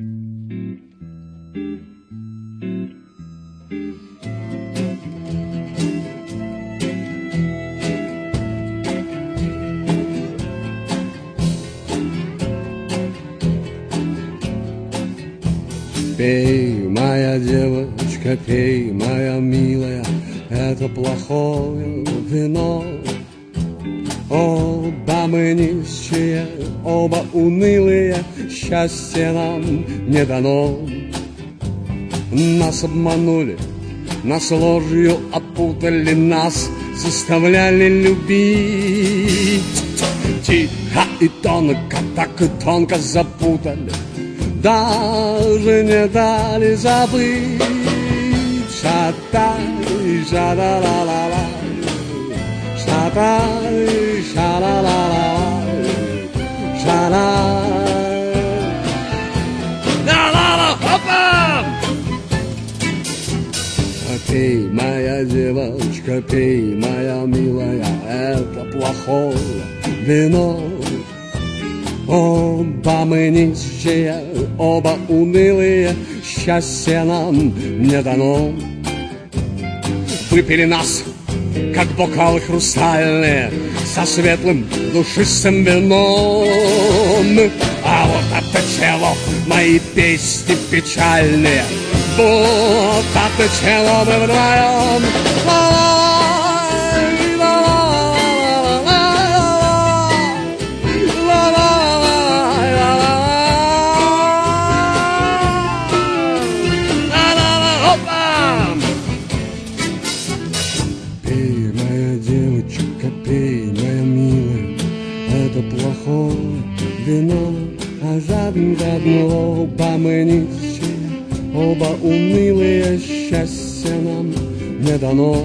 Пей, моя девочка, пей, моя милая, это плохое вино. Оба мы нищие, оба унылые, счастье нам не дано. Нас обманули, нас ложью опутали, нас заставляли любить. Тихо и тонко, так и тонко запутали, даже не дали забыть. Шатай, ша-ла-ла-ла-ла, шатай, ша-ла-ла-ла-ла, шалай. Да-ла-ла-хопа! Пей, моя девочка, пей, моя милая, это плохое вино. Оба мы нищие, оба унылые, счастье нам не дано. Выпили нас, как бокалы хрустальные, со светлым душистым вином. А вот это чело, мои песни печальные, вот это чело мы вдвоем. Вино, а жадно оба мы нищие, оба унылые, счастья нам не дано.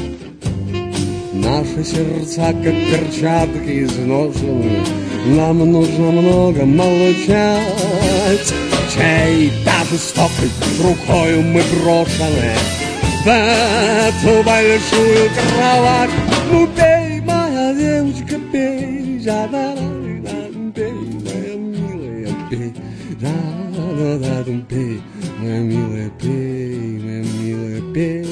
Наши сердца, как перчатки изношены, нам нужно много молчать. Чей-то жестокой рукою мы брошены в эту большую кровать. Ну пей, моя девочка, пей, жадно. Пей, моя милая, пей, да-да-да, пей, моя милая, пей, моя милая, пей.